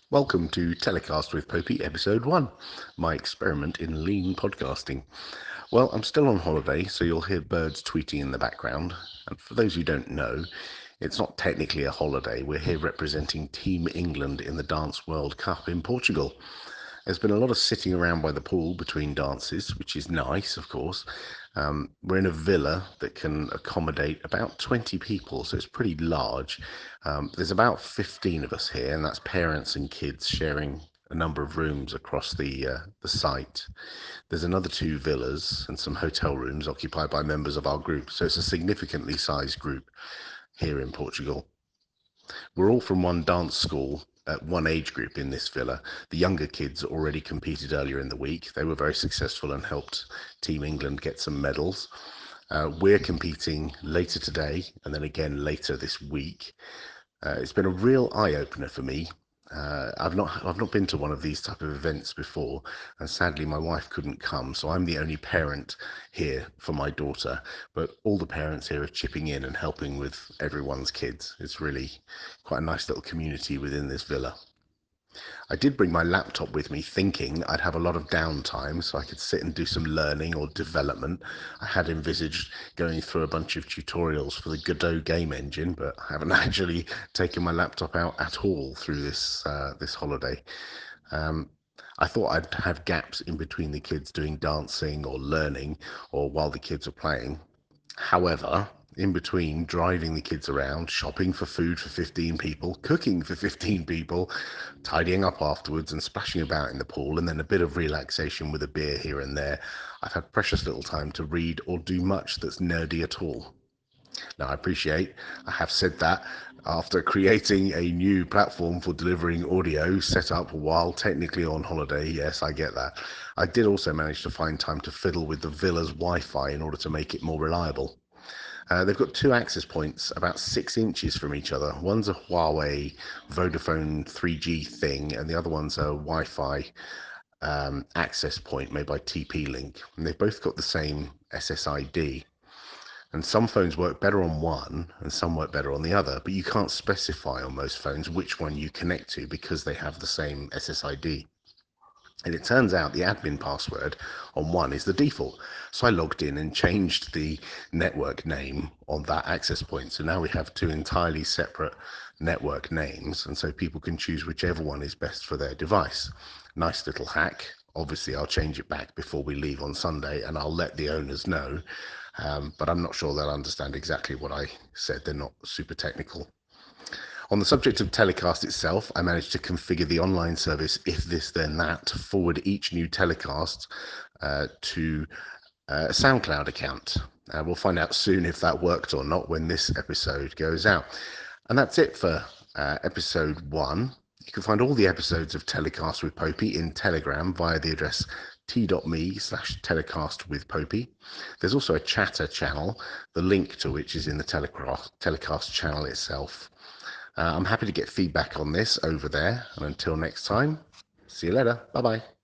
Welcome to Telecast with Popey, Episode 1, my experiment in lean podcasting. Well, I'm still on holiday, so you'll hear birds tweeting in the background. And for those who don't know, it's not technically a holiday. We're here representing Team England in the Dance World Cup in Portugal. There's been a lot of sitting around by the pool between dances, which is nice, of course. We're in a villa that can accommodate about 20 people, so it's pretty large. There's about 15 of us here, and that's parents and kids sharing a number of rooms across the site. There's another two villas and some hotel rooms occupied by members of our group, so it's a significantly sized group here in Portugal. We're all from one dance school at one age group in this villa. The younger kids already competed earlier in the week. They were very successful and helped Team England get some medals. We're competing later today and then again later this week. It's been a real eye-opener for me. I've not been to one of these type of events before, and sadly my wife couldn't come, so I'm the only parent here for my daughter. But all the parents here are chipping in and helping with everyone's kids. It's really quite a nice little community within this villa. I did bring my laptop with me thinking I'd have a lot of downtime so I could sit and do some learning or development. I had envisaged going through a bunch of tutorials for the Godot game engine, but I haven't actually taken my laptop out at all through this holiday. Um, I thought I'd have gaps in between the kids doing dancing or learning or while the kids are playing. However, in between driving the kids around, shopping for food for 15 people, cooking for 15 people, tidying up afterwards and splashing about in the pool, and then a bit of relaxation with a beer here and there, I've had precious little time to read or do much that's nerdy at all. Now, I appreciate I have said that after creating a new platform for delivering audio set up while technically on holiday. Yes, I get that. I did also manage to find time to fiddle with the villa's Wi-Fi in order to make it more reliable. They've got two access points about 6 inches from each other. One's a Huawei Vodafone 3G thing, and the other one's a Wi-Fi access point made by TP-Link. And they've both got the same SSID. And some phones work better on one and some work better on the other, but you can't specify on most phones which one you connect to because they have the same SSID. And it turns out the admin password on one is the default. So I logged in and changed the network name on that access point. So now we have two entirely separate network names. And so people can choose whichever one is best for their device. Nice little hack. Obviously, I'll change it back before we leave on Sunday and I'll let the owners know. But I'm not sure they'll understand exactly what I said. They're not super technical. On the subject of Telecast itself, I managed to configure the online service If This Then That to forward each new telecast to a SoundCloud account. We'll find out soon if that worked or not when this episode goes out. And that's it for episode 1. You can find all the episodes of Telecast with Popey in Telegram via the address t.me/telecastwithpopey. There's also a chatter channel, the link to which is in the telecast channel itself. I'm happy to get feedback on this over there. And until next time, see you later. Bye bye.